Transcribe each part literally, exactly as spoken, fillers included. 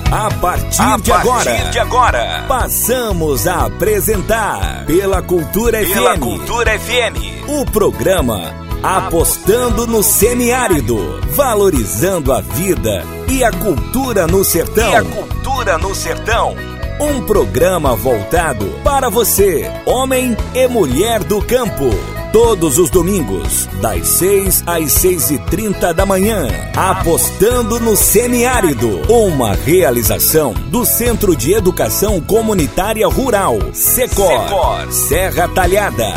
A partir, a de, partir agora, de agora, passamos a apresentar pela Cultura pela F M, Cultura F M, o programa Apostando no Semiárido, valorizando a vida e a cultura no sertão. E a cultura no sertão. Um programa voltado para você, homem e mulher do campo. Todos os domingos, das seis às seis e trinta da manhã. Apostando no Semiárido. Uma realização do Centro de Educação Comunitária Rural, Secor, Secor. Serra Talhada.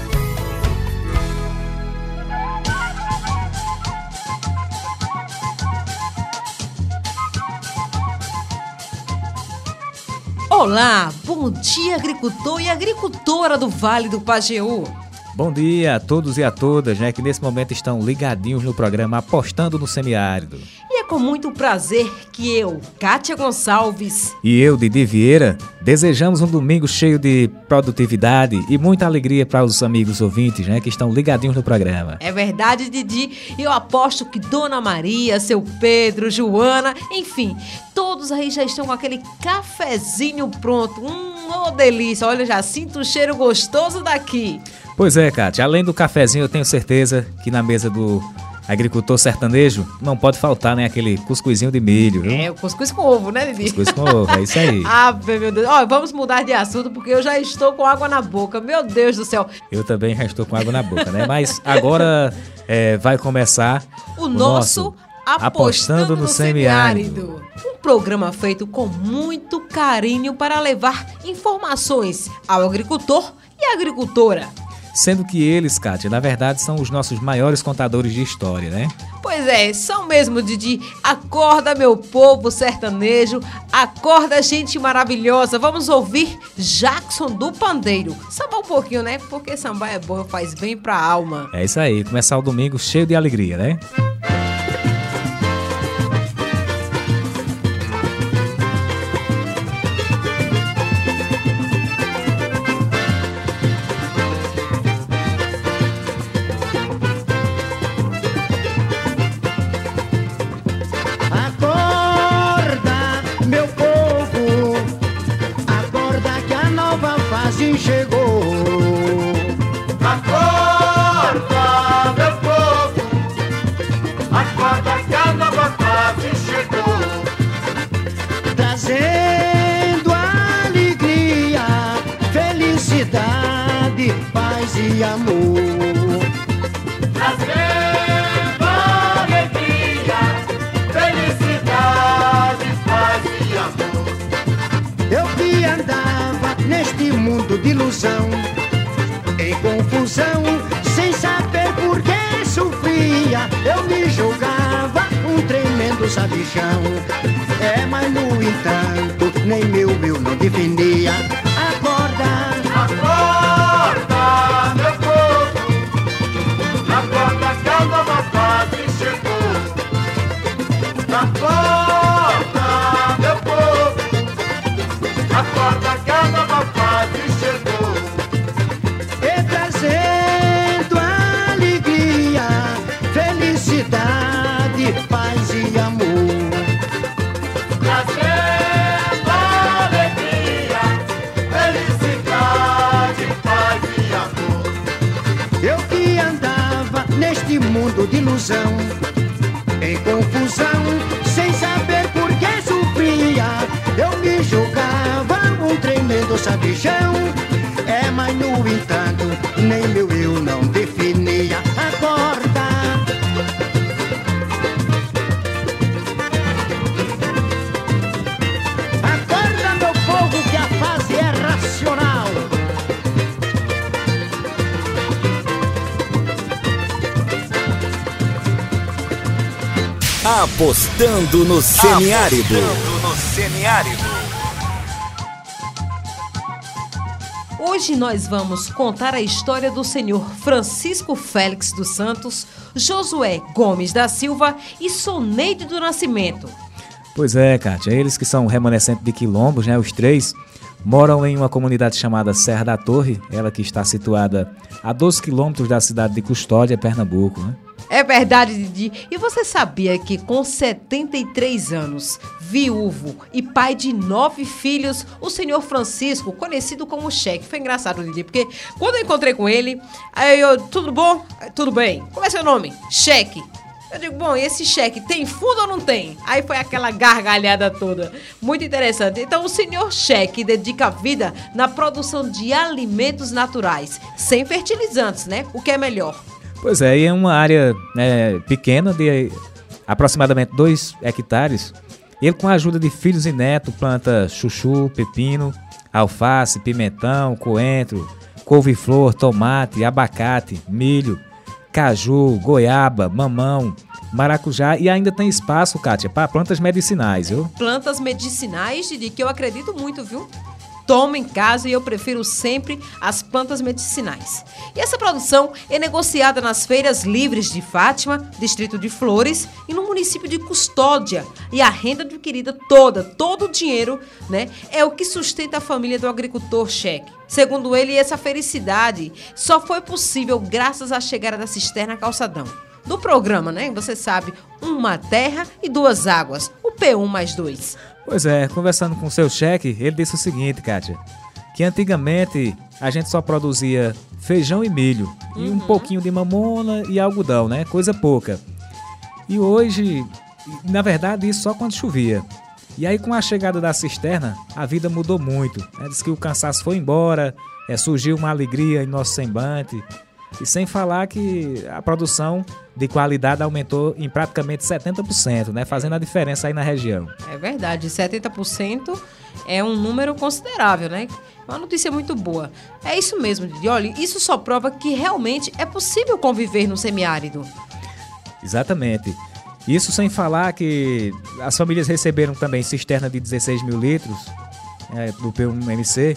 Olá, bom dia agricultor e agricultora do Vale do Pajeú. Bom dia a todos e a todas, né, que nesse momento estão ligadinhos no programa Apostando no Semiárido. E é com muito prazer que eu, Kátia Gonçalves e eu, Didi Vieira, desejamos um domingo cheio de produtividade e muita alegria para os amigos ouvintes, né, que estão ligadinhos no programa. É verdade, Didi. Eu aposto que Dona Maria, seu Pedro, Joana, enfim, todos aí já estão com aquele cafezinho pronto. Hum, ô delícia. Olha, já sinto o cheiro gostoso daqui. Pois é, Kátia, além do cafezinho, eu tenho certeza que na mesa do agricultor sertanejo não pode faltar, né, aquele cuscuzinho de milho, viu? É, o cuscuz com ovo, né, Didi? Cuscuz com ovo, é isso aí. Ah, meu Deus. Ó, vamos mudar de assunto porque eu já estou com água na boca. Meu Deus do céu. Eu também já estou com água na boca, né? Mas agora é, vai começar o, o nosso, nosso Apostando, Apostando no, no Semiárido. Semiárido. Um programa feito com muito carinho para levar informações ao agricultor e à agricultora. Sendo que eles, Kátia, na verdade são os nossos maiores contadores de história, né? Pois é, são mesmo, Didi. Acorda, meu povo sertanejo, acorda, gente maravilhosa. Vamos ouvir Jackson do Pandeiro. Sambar um pouquinho, né? Porque sambar é bom, faz bem pra alma. É isso aí, começar o domingo cheio de alegria, né? Chegou. Acorda, meu povo, acorda que a nova fase chegou. Trazendo alegria, felicidade, paz e amor. Trazendo alegria, felicidade, paz e amor. Eu que andava neste mundo de ilusão, em confusão, sem saber por que sofria, eu me julgava um tremendo sabichão. É, mas no entanto, nem meu eu não definia. Acorda, acorda, meu povo, acorda que a nova fase chegou. Acorda, meu povo, acorda que a nova fase chegou. E trazendo alegria, felicidade, paz e amor. Trazendo alegria, felicidade, paz e amor. Eu que andava neste mundo de ilusão, em confusão, sem saber por que sofria, eu me julgava um tremendo sabichão. É, mas no entanto, nem meu eu não definia. Acorda, acorda, meu povo, que a fase é racional. Apostando no Semiárido. Apostando no Semiárido. Hoje nós vamos contar a história do senhor Francisco Félix dos Santos, Josué Gomes da Silva e Soneide do Nascimento. Pois é, Kátia, eles que são remanescentes de quilombos, né, os três, moram em uma comunidade chamada Serra da Torre, ela que está situada a doze quilômetros da cidade de Custódia, Pernambuco, né? É verdade, Didi. E você sabia que com setenta e três anos, viúvo e pai de nove filhos, o senhor Francisco, conhecido como Cheque. Foi engraçado, Didi, porque quando eu encontrei com ele, aí eu, tudo bom? Tudo bem. Como é seu nome? Cheque. Eu digo, bom, e esse cheque tem fundo ou não tem? Aí foi aquela gargalhada toda. Muito interessante. Então, o senhor Cheque dedica a vida na produção de alimentos naturais, sem fertilizantes, né? O que é melhor. Pois é, e é uma área é, pequena, de aproximadamente dois hectares. Ele, com a ajuda de filhos e netos, planta chuchu, pepino, alface, pimentão, coentro, couve-flor, tomate, abacate, milho, caju, goiaba, mamão, maracujá e ainda tem espaço, Kátia, para plantas medicinais, viu? Plantas medicinais, Didi, que eu acredito muito, viu? Tomo em casa e eu prefiro sempre as plantas medicinais. E essa produção é negociada nas feiras livres de Fátima, distrito de Flores, e no município de Custódia. E a renda adquirida toda, todo o dinheiro, né, é o que sustenta a família do agricultor Cheque. Segundo ele, essa felicidade só foi possível graças à chegada da cisterna Calçadão. Do programa, né? Você sabe, uma terra e duas águas, o P um mais dois. Pois é, conversando com o seu Cheque, ele disse o seguinte, Kátia, que antigamente a gente só produzia feijão e milho, uhum. e um pouquinho de mamona e algodão, né? Coisa pouca. E hoje, na verdade, isso só quando chovia. E aí, com a chegada da cisterna, a vida mudou muito. Né? Diz que o cansaço foi embora, é, surgiu uma alegria em nosso semblante. E sem falar que a produção de qualidade aumentou em praticamente setenta por cento, né? Fazendo a diferença aí na região. É verdade, setenta por cento é um número considerável, né? Uma notícia muito boa. É isso mesmo, Didi. Olha, isso só prova que realmente é possível conviver no semiárido. Exatamente. Isso sem falar que as famílias receberam também cisterna de dezesseis mil litros, é, do P um M C.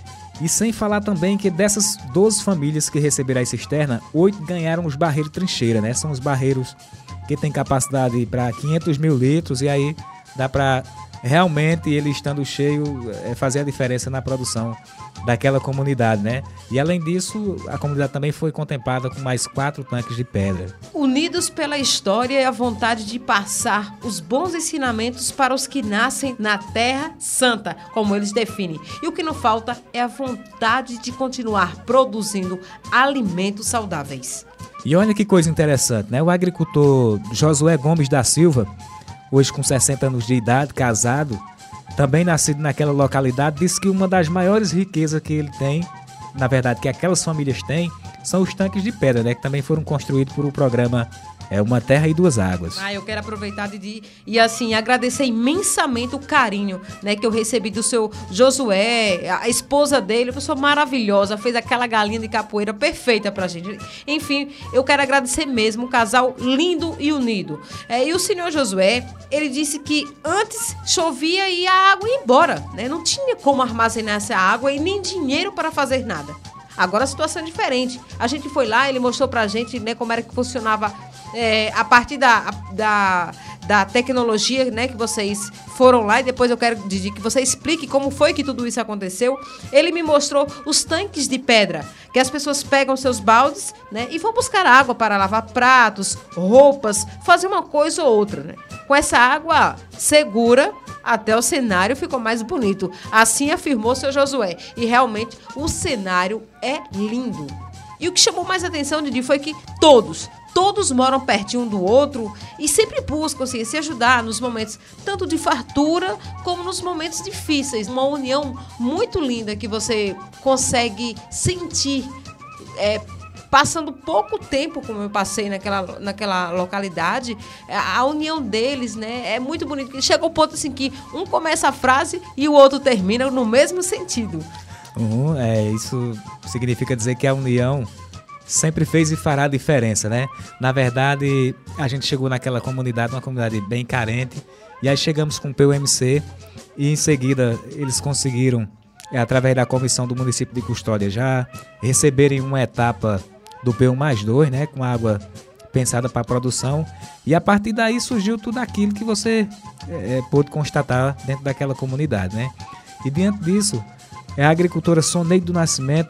E sem falar também que dessas doze famílias que receberam a cisterna, oito ganharam os barreiros trincheira, né? São os barreiros que têm capacidade para quinhentos mil litros e aí dá para realmente, ele estando cheio, fazer a diferença na produção daquela comunidade, né? E além disso, a comunidade também foi contemplada com mais quatro tanques de pedra. Unidos pela história e a vontade de passar os bons ensinamentos para os que nascem na Terra Santa, como eles definem. E o que não falta é a vontade de continuar produzindo alimentos saudáveis. E olha que coisa interessante, né? O agricultor Josué Gomes da Silva, hoje com sessenta anos de idade, casado, também nascido naquela localidade, disse que uma das maiores riquezas que ele tem, na verdade que aquelas famílias têm, são os tanques de pedra, né, que também foram construídos por o programa É Uma Terra e Duas Águas. Ah, eu quero aproveitar, Didi, e assim, agradecer imensamente o carinho, né, que eu recebi do seu Josué, a esposa dele, pessoa maravilhosa, fez aquela galinha de capoeira perfeita pra gente. Enfim, eu quero agradecer mesmo, um casal lindo e unido. É, e o senhor Josué, ele disse que antes chovia e a água ia embora, né, não tinha como armazenar essa água e nem dinheiro para fazer nada. Agora a situação é diferente. A gente foi lá, ele mostrou pra gente, né, como era que funcionava é, a partir da, da, da tecnologia, né, que vocês foram lá, e depois eu quero Didi, que você explique como foi que tudo isso aconteceu. Ele me mostrou os tanques de pedra, que as pessoas pegam seus baldes, né, e vão buscar água para lavar pratos, roupas, fazer uma coisa ou outra, né? Com essa água segura, até o cenário ficou mais bonito. Assim afirmou seu Josué. E realmente o cenário é lindo. E o que chamou mais atenção, Didi, foi que todos, todos moram pertinho um do outro e sempre buscam assim, se ajudar nos momentos tanto de fartura como nos momentos difíceis. Uma união muito linda que você consegue sentir, é, passando pouco tempo, como eu passei naquela, naquela localidade, a união deles, né, é muito bonito. Chega ao ponto assim que um começa a frase e o outro termina no mesmo sentido. Uhum, é, isso significa dizer que a união sempre fez e fará diferença, né? Na verdade, a gente chegou naquela comunidade, uma comunidade bem carente, e aí chegamos com o P U M C e em seguida eles conseguiram, é, através da comissão do município de Custódia, já receberem uma etapa do P um mais dois, né, com água pensada para a produção, e a partir daí surgiu tudo aquilo que você é, pôde constatar dentro daquela comunidade, né? E diante disso, a agricultora Soneide do Nascimento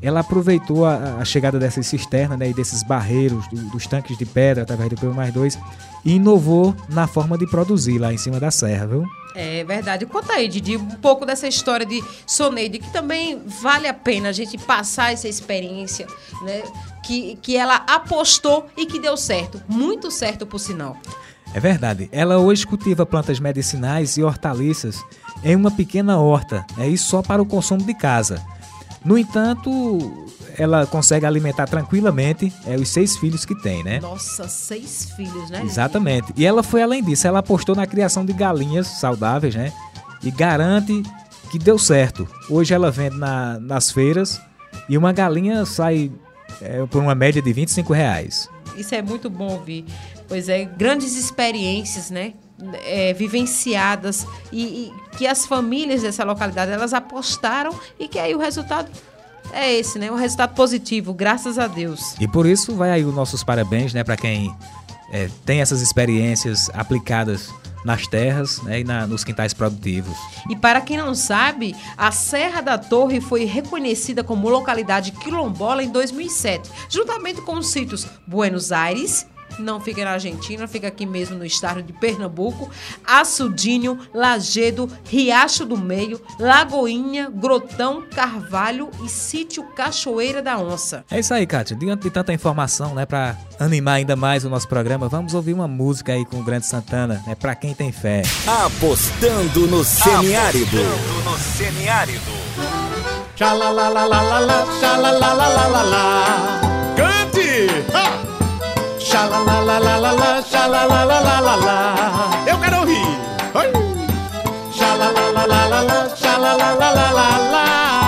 ela aproveitou a, a chegada dessas cisternas, né, e desses barreiros, do, dos tanques de pedra através do P U mais dois, e inovou na forma de produzir lá em cima da serra, viu? É verdade. Conta aí, Didi, um pouco dessa história de Soneide, que também vale a pena a gente passar essa experiência, né? Que, que ela apostou e que deu certo. Muito certo, por sinal. É verdade. Ela hoje cultiva plantas medicinais e hortaliças em uma pequena horta, é isso só para o consumo de casa. No entanto, ela consegue alimentar tranquilamente é, os seis filhos que tem, né? Nossa, seis filhos, né? Exatamente. E ela foi além disso, ela apostou na criação de galinhas saudáveis, né? E garante que deu certo. Hoje ela vende na, nas feiras e uma galinha sai é, por uma média de vinte e cinco reais. Isso é muito bom ouvir. Pois é, grandes experiências, né? É, vivenciadas e, e que as famílias dessa localidade, elas apostaram e que aí o resultado é esse, né? Um resultado positivo, graças a Deus. E por isso vai aí os nossos parabéns, né? Para quem é, tem essas experiências aplicadas nas terras, né, e na, nos quintais produtivos. E para quem não sabe, a Serra da Torre foi reconhecida como localidade quilombola em dois mil e sete, juntamente com os sítios Buenos Aires, não fica na Argentina, fica aqui mesmo no estado de Pernambuco, Açudinho, Lagedo, Riacho do Meio, Lagoinha, Grotão, Carvalho e Sítio Cachoeira da Onça. É isso aí, Kátia. Diante de tanta informação, né, para animar ainda mais o nosso programa, vamos ouvir uma música aí com o Grande Santana, né, para quem tem fé. Apostando no semiárido. Apostando no semiárido. Xalalalalala, xalalalalala. Cante! Ha! Xalalalalala, xalalalalala. Eu quero ouvir. Oi! Xalalalalala, xalalalalala.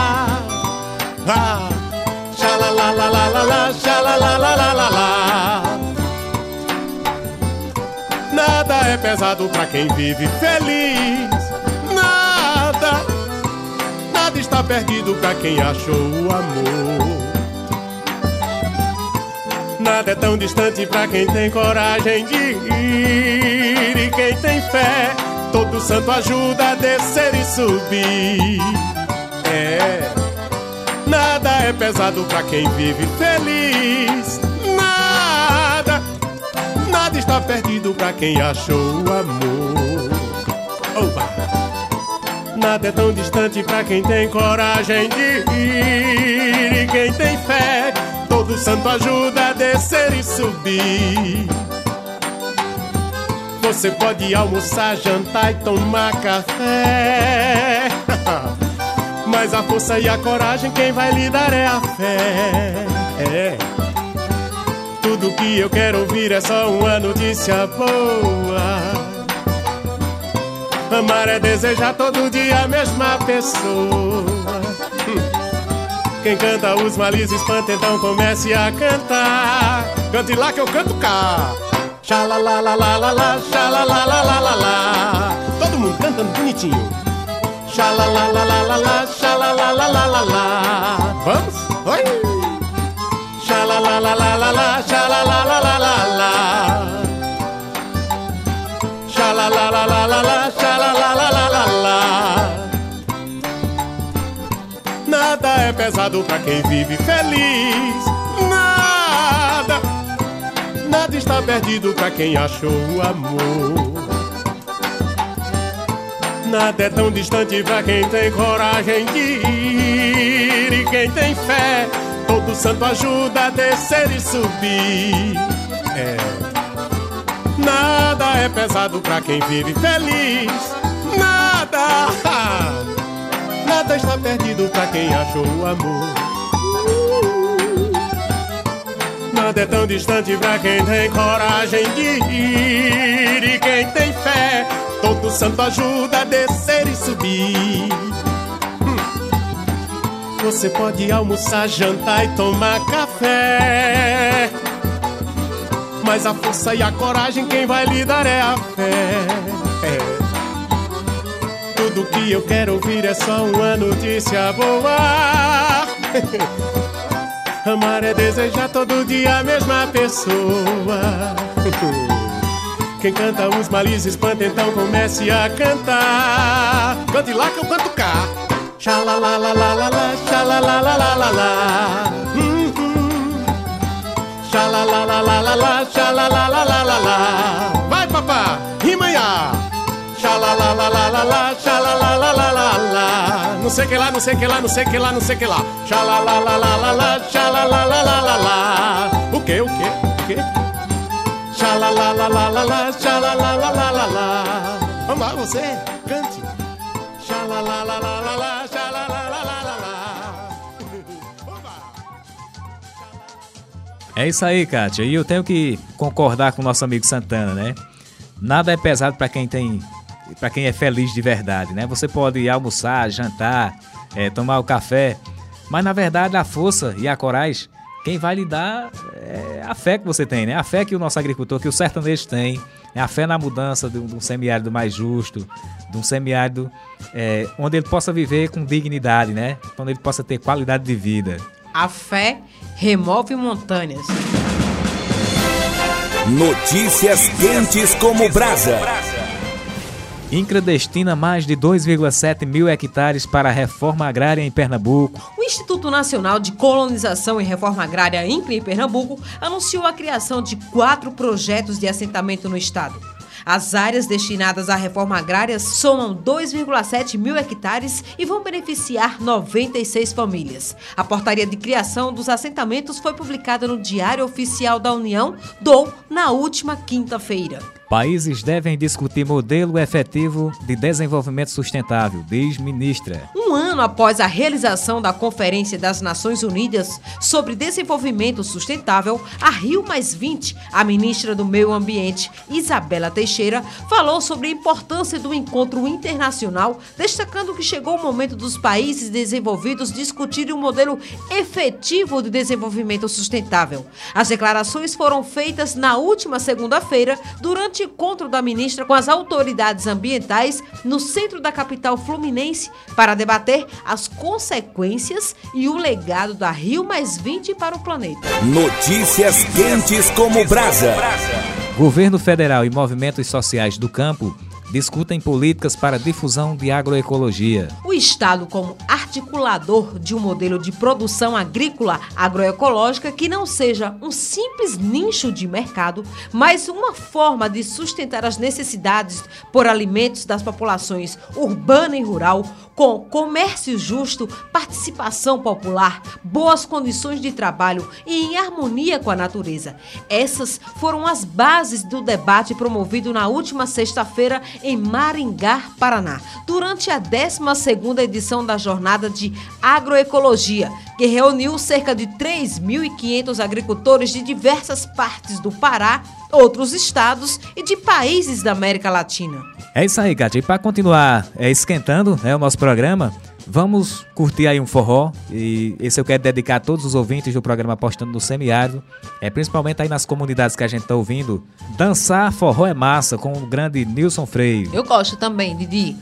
Ah! Xalalalalala, xalalalalala. Nada é pesado pra quem vive feliz. Nada, nada está perdido pra quem achou o amor. Nada é tão distante pra quem tem coragem de ir. E quem tem fé, todo santo ajuda a descer e subir. É, nada é pesado pra quem vive feliz. Nada, nada está perdido pra quem achou o amor. Opa! Nada é tão distante pra quem tem coragem de ir. E quem tem fé, todo santo ajuda a descer e subir. Você pode almoçar, jantar e tomar café, mas a força e a coragem quem vai lhe dar é a fé. É. Tudo que eu quero ouvir é só uma notícia boa. Amar é desejar todo dia a mesma pessoa. Quem canta os males espanta, então comece a cantar. Cante lá que eu canto cá. Xalalalalala, xalalalalala. Todo mundo cantando bonitinho. Xalalalalala, xalalalalala. Vamos? Oi! Xalalalalala, xalalalalala. Xalalalalala, xalalalalala. Nada é pesado pra quem vive feliz. Nada, nada está perdido pra quem achou o amor. Nada é tão distante pra quem tem coragem de ir. E quem tem fé, todo santo ajuda a descer e subir. É. Nada é pesado pra quem vive feliz. Nada, nada está perdido pra quem achou o amor. Nada é tão distante pra quem tem coragem de ir. E quem tem fé, todo santo ajuda a descer e subir. hum. Você pode almoçar, jantar e tomar café, mas a força e a coragem quem vai lhe dar é a fé. É. Tudo que eu quero ouvir é só uma notícia boa. Amar é desejar todo dia a mesma pessoa. Quem canta os males espanta, então comece a cantar. Cante lá que eu canto cá. Xalalalala, xalalalala. Xalalalala, xalalalala. Vai, papá, rima ya. Xalalalala, xalalalala. Não sei que lá, não sei que lá, não sei que lá, não sei que lá. Xalalalala, xalalalala. O que, o que, o que? Xalalalala, xalalalala. Vamos lá, você, cante. Xalalalala, xalalalala. É isso aí, Kátia. E eu tenho que concordar com o nosso amigo Santana, né? Nada é pesado para quem tem, para quem é feliz de verdade, né? Você pode almoçar, jantar, é, tomar o café, mas na verdade a força e a coragem, quem vai lhe dar é a fé que você tem, né? A fé que o nosso agricultor, que o sertanejo tem, é a fé na mudança de um, de um semiárido mais justo, de um semiárido é, onde ele possa viver com dignidade, né? Onde ele possa ter qualidade de vida. A fé remove montanhas. Notícias quentes como brasa. INCRA destina mais de dois vírgula sete mil hectares para a reforma agrária em Pernambuco. O Instituto Nacional de Colonização e Reforma Agrária, INCRA, em Pernambuco, anunciou a criação de quatro projetos de assentamento no estado. As áreas destinadas à reforma agrária somam dois vírgula sete mil hectares e vão beneficiar noventa e seis famílias. A portaria de criação dos assentamentos foi publicada no Diário Oficial da União, D O U, na última quinta-feira. Países devem discutir modelo efetivo de desenvolvimento sustentável, diz ministra. Um ano após a realização da Conferência das Nações Unidas sobre Desenvolvimento Sustentável, a Rio mais vinte, a ministra do Meio Ambiente, Isabela Teixeira, falou sobre a importância do encontro internacional, destacando que chegou o momento dos países desenvolvidos discutirem um modelo efetivo de desenvolvimento sustentável. As declarações foram feitas na última segunda-feira, durante encontro da ministra com as autoridades ambientais no centro da capital fluminense para debater as consequências e o legado da Rio mais vinte para o planeta. Notícias quentes como brasa. Governo federal e movimentos sociais do campo discutem políticas para difusão de agroecologia. O Estado, como articulador de um modelo de produção agrícola agroecológica que não seja um simples nicho de mercado, mas uma forma de sustentar as necessidades por alimentos das populações urbana e rural, com comércio justo, participação popular, boas condições de trabalho e em harmonia com a natureza. Essas foram as bases do debate promovido na última sexta-feira em Maringá, Paraná, durante a décima segunda edição da Jornada de Agroecologia, que reuniu cerca de três mil e quinhentos agricultores de diversas partes do Pará, outros estados e de países da América Latina. É isso aí, Kátia. E para continuar é, esquentando né, o nosso programa, vamos curtir aí um forró. E esse eu quero dedicar a todos os ouvintes do programa Apostando no Semiárido, é, principalmente aí nas comunidades que a gente está ouvindo. Dançar forró é massa, com o grande Nilson Freire. Eu gosto também, Didi.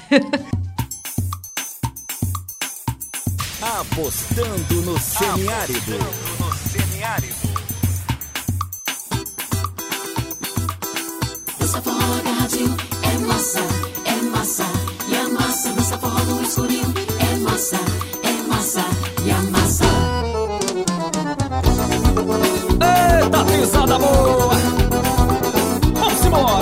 Apostando no Semiárido. Apostando no Semiárido. Dança forró agarradinho, é massa, é massa. E a massa, dança forró no escurinho, é massa, é massa. E a massa. Eita, pisada boa! Vamos embora!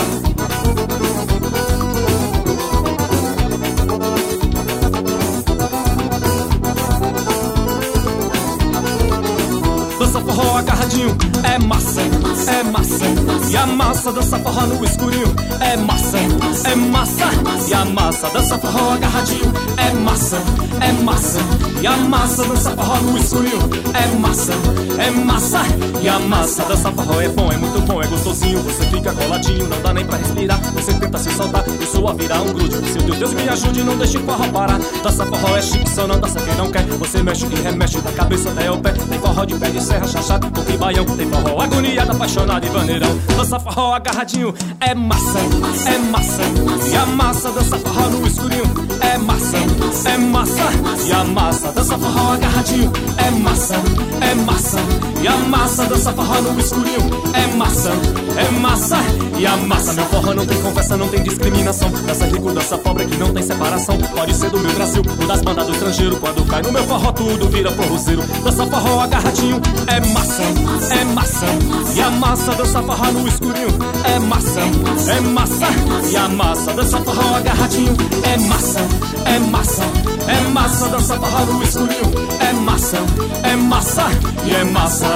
Dança forró agarradinho, é massa, é massa. E a massa dança forró no escurinho, é massa, é massa. E a massa dança forró agarradinho, é massa, é massa. E a massa dança forró no escurinho, é massa, é massa. E a massa dança forró é bom, é muito bom, é gostosinho. Você fica coladinho, não dá nem pra respirar. Você tenta se soltar e sua virar um grude. Se o Deus, Deus me ajude, não deixe o forró parar. Dança forró é chique, só não dança quem não quer. Você mexe e remexe da cabeça até o pé. Tem forró de pé de serra, chachado, coco e baião. Tem forró agoniado, apaixonado e vaneirão. Dança forró agarradinho, é massa, é massa. E a massa dança forró no escurinho, é massa, é massa. E a massa dança forró agarradinho, é massa, é massa. E a massa dança forró no escurinho, é massa, é massa. E a massa, meu forró não tem conversa, não tem discriminação. Dança rico, dança pobre que não tem separação. Pode ser do meu Brasil ou das bandas do estrangeiro. Quando cai no meu forró tudo vira forrozeiro. Dança forró agarradinho, é massa, é massa. E a massa dança forró no escurinho, é massa, é massa. E a massa dança forró agarradinho, é massa, é massa. É massa dança forró no escurinho, é massa, é massa. E é massa.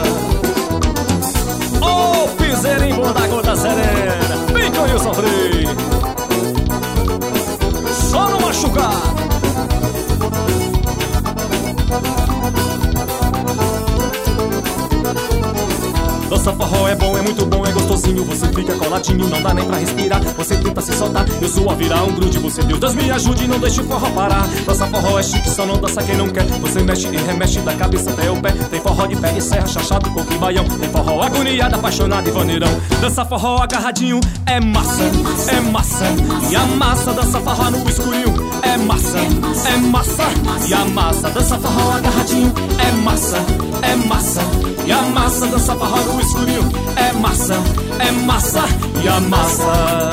Ô, oh, piseirinho da gota serena, vem com eu sofrer. Só não machucar. Dança forró é bom, é muito bom, é gostosinho. Você fica coladinho, não dá nem pra respirar. Você tenta se soltar, eu sou a virar um grude. Você, Deus, Deus me ajude, não deixe o forró parar. Dança forró é chique, só não dança quem não quer. Você mexe e remexe da cabeça até o pé. Tem forró de pé e serra, chachado, coco e baião. Tem forró agoniado, apaixonado e vaneirão. Dança forró agarradinho, é massa, é massa. E a massa dança forró no escurinho, é massa, é massa. E a massa dança forró agarradinho, é massa, é massa. E a massa dança forró no escurinho, é massa, é massa. E a massa.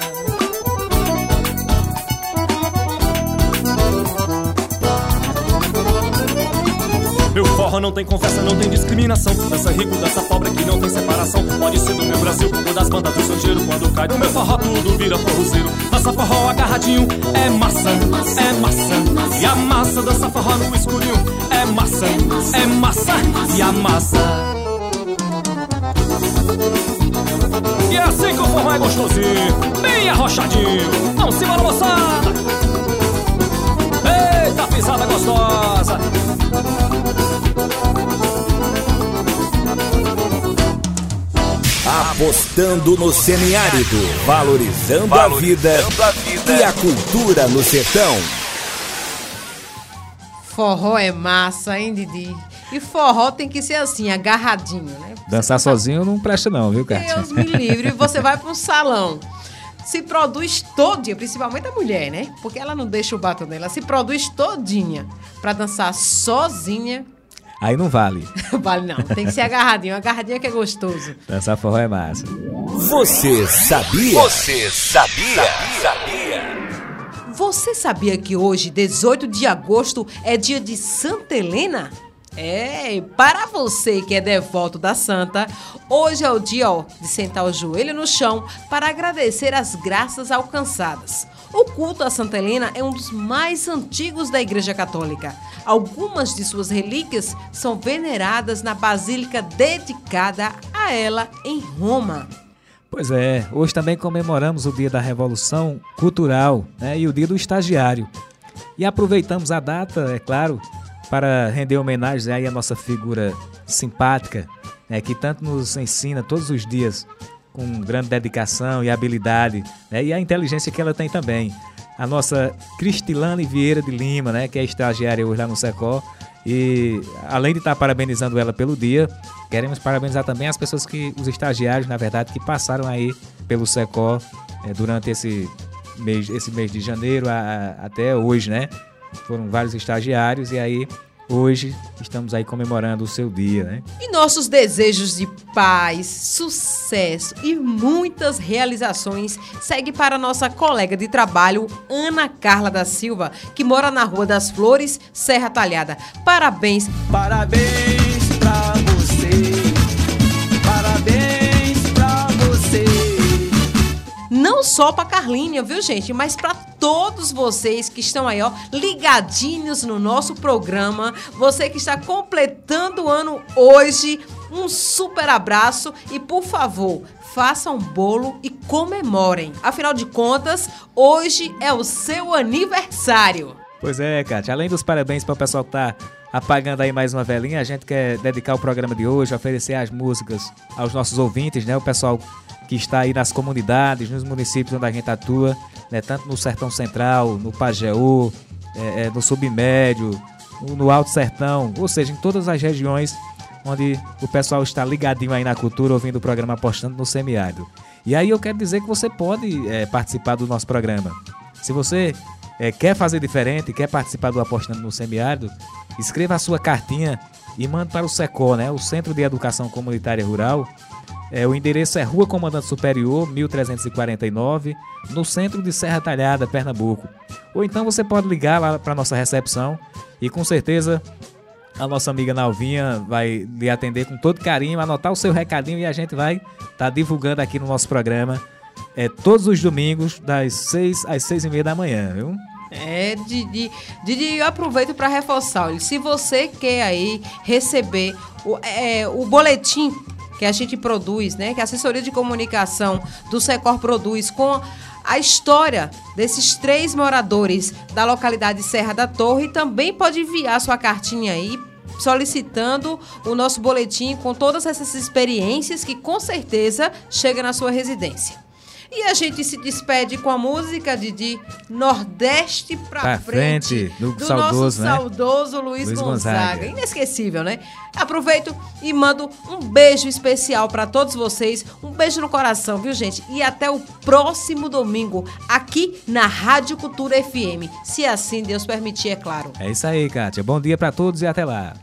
Meu forró não tem conversa, não tem discriminação. Dança rico, dança pobre que não tem separação. Pode ser do meu Brasil ou das bandas do estrangeiro. Quando cai no meu forró tudo vira forrozeiro. Dança forró agarradinho, é massa, é massa. E a massa dança forró no escurinho, é massa, é massa. E a massa. E é assim que o forró é gostosinho, bem arrochadinho. Vamos embora, moçada. Eita, pisada gostosa. Apostando no semiárido, valorizando, valorizando a, vida a vida e a cultura no sertão. Forró é massa, hein, Didi? E forró tem que ser assim, agarradinho, né? Dançar sozinho não presta não, viu, Cátia? Deus me livre, você vai para um salão, se produz todinha, principalmente a mulher, né? Porque ela não deixa o batom dela, se produz todinha para dançar sozinha. Aí não vale. Vale não, tem que ser agarradinho, agarradinho que é gostoso. Dançar forró é massa. Você sabia? Você sabia? Sabia? Você sabia que hoje, dezoito de agosto, é dia de Santa Helena? É, para você que é devoto da santa, hoje é o dia ó, de sentar o joelho no chão para agradecer as graças alcançadas. O culto a Santa Helena é um dos mais antigos da Igreja Católica. Algumas de suas relíquias são veneradas na basílica dedicada a ela em Roma. Pois é, hoje também comemoramos o dia da Revolução Cultural, né, e o dia do estagiário. E aproveitamos a data, é claro, para render homenagem aí à nossa figura simpática, né, que tanto nos ensina todos os dias com grande dedicação e habilidade, né, e a inteligência que ela tem também. A nossa Cristilane Vieira de Lima, né, que é estagiária hoje lá no Secó. E além de estar parabenizando ela pelo dia, queremos parabenizar também as pessoas que, os estagiários, na verdade, que passaram aí pelo Secó é, durante esse mês, esse mês de janeiro a, a, até hoje, né? Foram vários estagiários e aí hoje estamos aí comemorando o seu dia, né? E nossos desejos de paz, sucesso e muitas realizações segue para nossa colega de trabalho, Ana Carla da Silva, que mora na Rua das Flores, Serra Talhada. Parabéns! Parabéns pra você! Parabéns pra você! Não só para Carlinha, viu, gente? Mas para todos vocês que estão aí, ó, ligadinhos no nosso programa. Você que está completando o ano hoje, um super abraço e, por favor, façam um bolo e comemorem. Afinal de contas, hoje é o seu aniversário. Pois é, Cátia. Além dos parabéns para o pessoal que tá apagando aí mais uma velinha, a gente quer dedicar o programa de hoje, oferecer as músicas aos nossos ouvintes, né? O pessoal que está aí nas comunidades, nos municípios onde a gente atua, né, tanto no Sertão Central, no Pajeú, é, é, no Submédio, no, no Alto Sertão, ou seja, em todas as regiões onde o pessoal está ligadinho aí na cultura, ouvindo o programa Apostando no Semiárido. E aí eu quero dizer que você pode é, participar do nosso programa. Se você é, quer fazer diferente, quer participar do Apostando no Semiárido, escreva a sua cartinha e mande para o SECOR, né, o Centro de Educação Comunitária Rural. É, o endereço é Rua Comandante Superior, mil trezentos e quarenta e nove, no centro de Serra Talhada, Pernambuco. Ou então você pode ligar lá para a nossa recepção e com certeza a nossa amiga Nalvinha vai lhe atender com todo carinho, anotar o seu recadinho e a gente vai estar tá divulgando aqui no nosso programa é, todos os domingos, das seis às seis e meia da manhã, viu? É, Didi, Didi, eu aproveito para reforçar, olha, se você quer aí receber o, é, o boletim que a gente produz, né, que a assessoria de comunicação do SECOR produz com a história desses três moradores da localidade Serra da Torre, também pode enviar sua cartinha aí solicitando o nosso boletim com todas essas experiências que com certeza chega na sua residência. E a gente se despede com a música de, de Nordeste pra, pra frente, frente do, do saudoso, nosso né? saudoso Luiz, Luiz Gonzaga. Gonzaga. Inesquecível, né? Aproveito e mando um beijo especial para todos vocês. Um beijo no coração, viu, gente? E até o próximo domingo, aqui na Rádio Cultura F M. Se assim Deus permitir, é claro. É isso aí, Kátia. Bom dia para todos e até lá.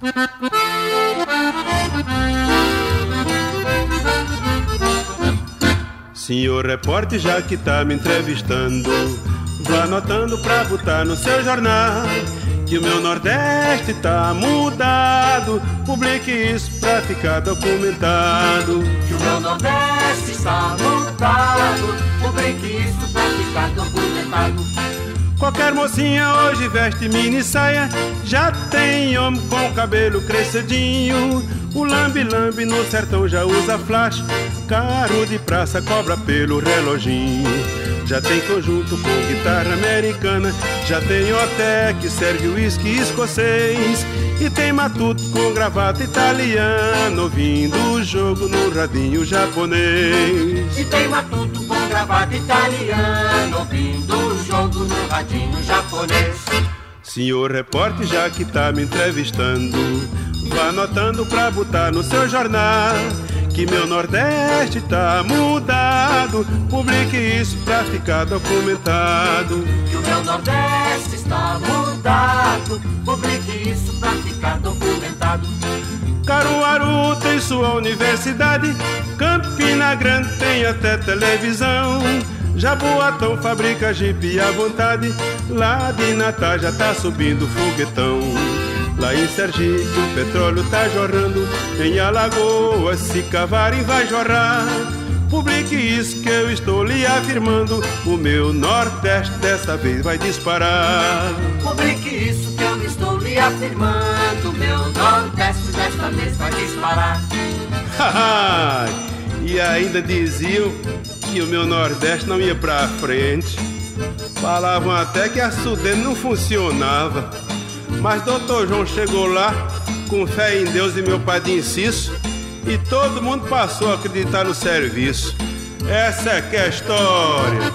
Senhor repórter, já que tá me entrevistando, vá anotando pra botar no seu jornal que o meu Nordeste tá mudado. Publique isso pra ficar documentado. Que o meu Nordeste está mudado. Publique isso pra ficar documentado. Qualquer mocinha hoje veste mini saia, já tem homem com cabelo crescidinho. O lambe-lambe no sertão já usa flash, caro de praça cobra pelo reloginho. Já tem conjunto com guitarra americana, já tem hotel que serve uísque escocês, e tem matuto com gravata italiana, ouvindo o jogo no radinho japonês. E tem matuto com gravata italiana, ouvindo o jogo no radinho japonês. Senhor repórter, já que tá me entrevistando, vá anotando pra botar no seu jornal que meu Nordeste tá mudado. Publique isso pra ficar documentado. Que o meu Nordeste está mudado. Publique isso pra ficar documentado. Caruaru tem sua universidade, Campina Grande tem até televisão, Jaboatão fabrica jipe à vontade, lá de Natal já tá subindo foguetão. Lá em Sergipe o petróleo tá jorrando, em Alagoas se cavarem vai jorrar. Publique isso que eu estou lhe afirmando, o meu Nordeste dessa vez vai disparar. Publique isso que eu estou lhe afirmando, o meu Nordeste desta vez vai disparar. E ainda diziam que o meu Nordeste não ia pra frente, falavam até que a Sudene não funcionava. Mas doutor João chegou lá com fé em Deus e meu padrinho Cício, e todo mundo passou a acreditar no serviço. Essa é que é a história.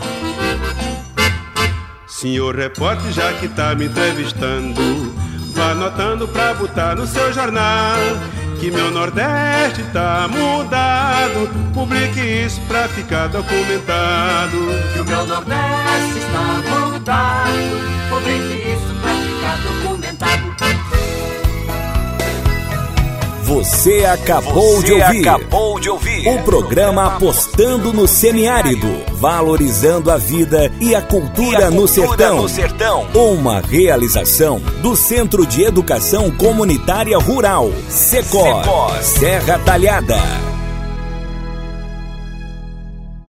Senhor repórter, já que tá me entrevistando, vá anotando pra botar no seu jornal que meu Nordeste tá mudado. Publique isso pra ficar documentado. Que o meu Nordeste está mudado. Publique isso pra ficar documentado. Você acabou, Você de, ouvir acabou de ouvir o programa Apostando no Semiárido, valorizando a vida e a cultura, E a no, cultura sertão. no sertão. Uma realização do Centro de Educação Comunitária Rural, SECOR, SECOR. Serra Talhada.